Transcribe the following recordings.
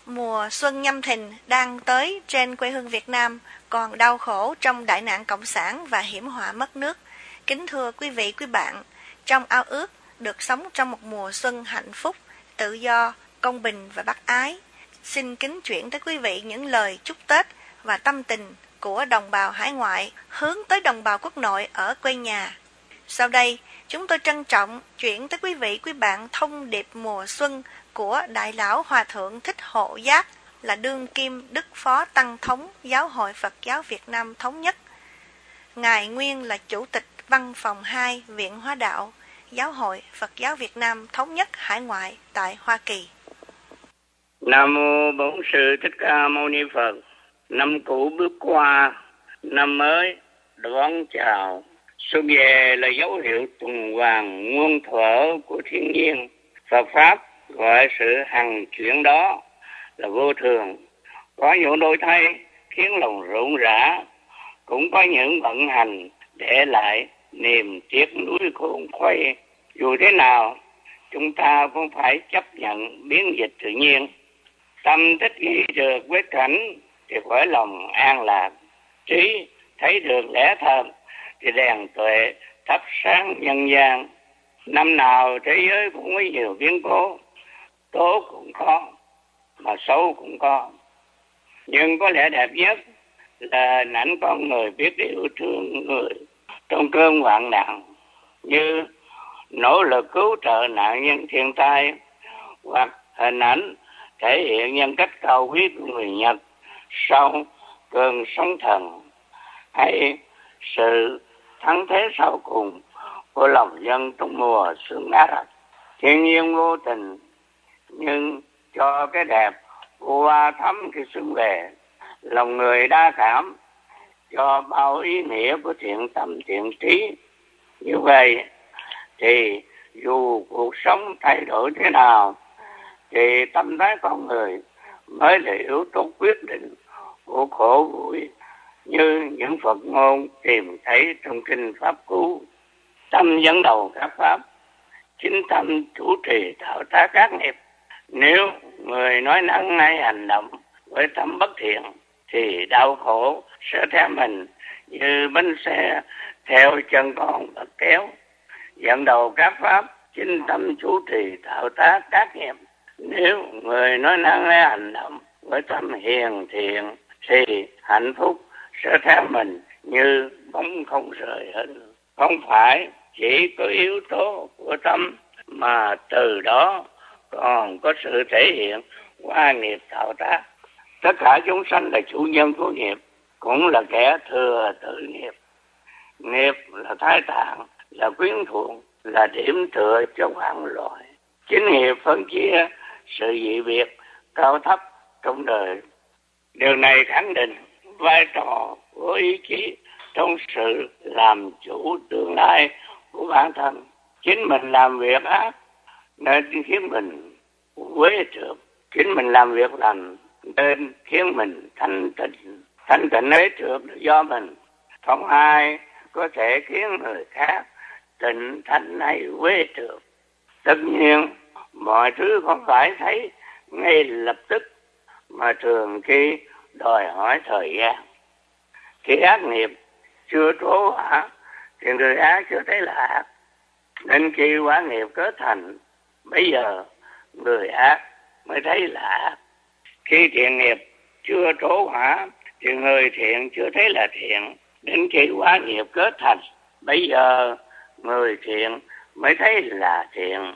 Mùa xuân Nhâm Thìn đang tới trên quê hương Việt Nam, còn đau khổ trong đại nạn cộng sản và hiểm họa mất nước. Kính thưa quý vị, quý bạn, trong ao ước được sống trong một mùa xuân hạnh phúc, tự do, công bình và bác ái, xin kính chuyển tới quý vị những lời chúc Tết và tâm tình của đồng bào hải ngoại hướng tới đồng bào quốc nội ở quê nhà. Sau đây, chúng tôi trân trọng chuyển tới quý vị, quý bạn thông điệp mùa xuân của Đại lão Hòa thượng Thích Hộ Giác, là đương kim Đức Phó Tăng thống Giáo hội Phật giáo Việt Nam Thống nhất. Ngài nguyên là Chủ tịch Văn phòng 2 Viện Hóa đạo Giáo hội Phật giáo Việt Nam Thống nhất hải ngoại tại Hoa Kỳ. Nam mô Bổn Sư Thích Ca Mâu Ni Phật. Năm cũ bước qua, năm mới đón chào. Xuân về là dấu hiệu tuần hoàn muôn thuở của thiên nhiên. Phật pháp gọi sự hằng chuyển đó là vô thường. Có những đổi thay khiến lòng rộn rã, cũng có những vận hành để lại niềm tiếc nuối khôn khuấy. Dù thế nào, chúng ta cũng phải chấp nhận biến dịch tự nhiên. Tâm thích nghi được với cảnh thì khỏi lòng an lạc. Trí thấy được lẽ thật thì đèn tuệ thắp sáng nhân gian. Năm nào thế giới cũng có nhiều biến cố, tốt cũng có, mà xấu cũng có. Nhưng có lẽ đẹp nhất là hình ảnh con người biết yêu thương người trong cơn hoạn nạn, như nỗ lực cứu trợ nạn nhân thiên tai, hoặc hình ảnh thể hiện nhân cách cao quý của người Nhật sau cơn sóng thần, hay sự thắng thế sau cùng của lòng dân trong mùa xuân Ả Rập. Thiên nhiên vô tình nhưng cho cái đẹp qua thắm khi xuân về. Lòng người đa cảm cho bao ý nghĩa của thiện tâm thiện trí. Như vậy thì dù cuộc sống thay đổi thế nào thì tâm thái con người mới là yếu tố quyết định của khổ vui, như những Phật ngôn tìm thấy trong kinh Pháp Cú. Tâm dẫn đầu các pháp, chính tâm chủ trì tạo tác các nghiệp. Nếu người nói năng hay hành động với tâm bất thiện thì đau khổ sẽ theo mình như bánh xe theo chân con vật kéo. Dẫn đầu các pháp, chính tâm chủ trì tạo tác các nghiệp. Nếu người nói năng hay hành động với tâm hiền thiện thì hạnh phúc sẽ theo mình như bóng không rời hình. Không phải chỉ có yếu tố của tâm, mà từ đó còn có sự thể hiện qua nghiệp tạo tác. Tất cả chúng sanh là chủ nhân của nghiệp, cũng là kẻ thừa tự nghiệp. Nghiệp là thái tạng, là quyến thuộc, là điểm tựa cho vạn loài. Chính nghiệp phân chia sự dị biệt cao thấp trong đời. Điều này khẳng định vai trò của ý chí trong sự làm chủ tương lai của bản thân. Chính mình làm việc ác nên khiến mình quế trượt. Chính mình làm việc lành nên khiến mình thanh tịnh. Thanh tịnh ấy trượt do mình. Không ai có thể khiến người khác tịnh thanh hay quế trượt. Tất nhiên mọi thứ không phải thấy ngay lập tức, mà thường khi đòi hỏi thời gian. Khi ác nghiệp chưa trổ quả thì người ác chưa thấy là ác. Nên khi quả nghiệp kết thành, bây giờ người ác mới thấy là ác. Khi thiện nghiệp chưa trổ quả thì người thiện chưa thấy là thiện. Đến khi quả nghiệp kết thành, bây giờ người thiện mới thấy là thiện.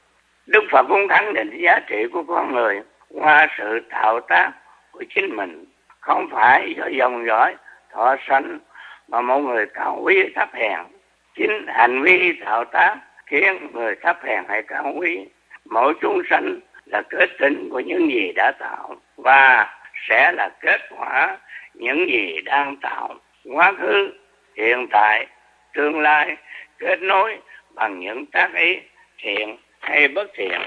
Đức Phật cũng khẳng định giá trị của con người qua sự tạo tác của chính mình, không phải do dòng dõi thọ sanh mà mọi người cao quý thấp hèn. Chính hành vi tạo tác khiến người thấp hèn hay cao quý. Mỗi chúng sanh là kết tinh của những gì đã tạo và sẽ là kết quả những gì đang tạo. Quá khứ, hiện tại, tương lai kết nối bằng những tác ý thiện hay bất thiện.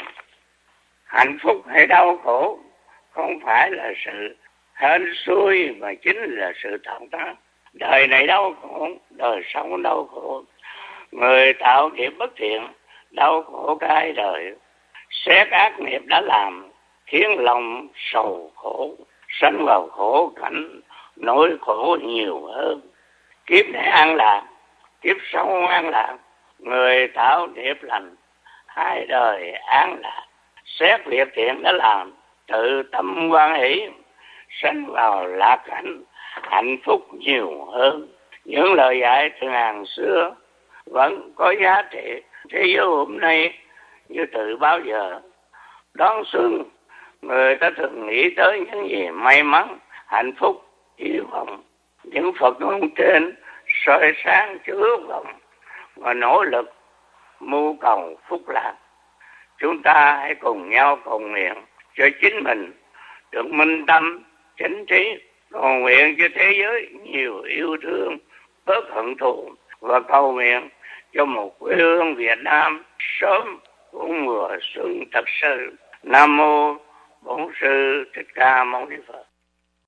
Hạnh phúc hay đau khổ không phải là sự hên xui mà chính là sự tạo tác. Đời này đau khổ, đời sau đau khổ. Người tạo nghiệp bất thiện đau khổ cái đời. Xét ác nghiệp đã làm khiến lòng sầu khổ, sanh vào khổ cảnh, nỗi khổ nhiều hơn. Kiếp này an lạc, kiếp sau an lạc, người tạo nghiệp lành, hai đời an lạc. Xét việc thiện đã làm, tự tâm hoan hỷ, sanh vào lạc cảnh, hạnh phúc nhiều hơn. Những lời dạy từ ngàn xưa vẫn có giá trị. Thế giới hôm nay như từ bao giờ. Đón xuân, người ta thường nghĩ tới những gì may mắn, hạnh phúc, hy vọng. Những Phật ngôn trên soi sáng cho ước vọng và nỗ lực mưu cầu phúc lạc. Chúng ta hãy cùng nhau cầu nguyện cho chính mình được minh tâm, chánh trí, cầu nguyện cho thế giới nhiều yêu thương, bớt hận thù, và cầu nguyện cho một quê hương Việt Nam sớm của mùa xuân thật sự. Nam mô Bổn Sư Thích Ca Mâu Ni Phật.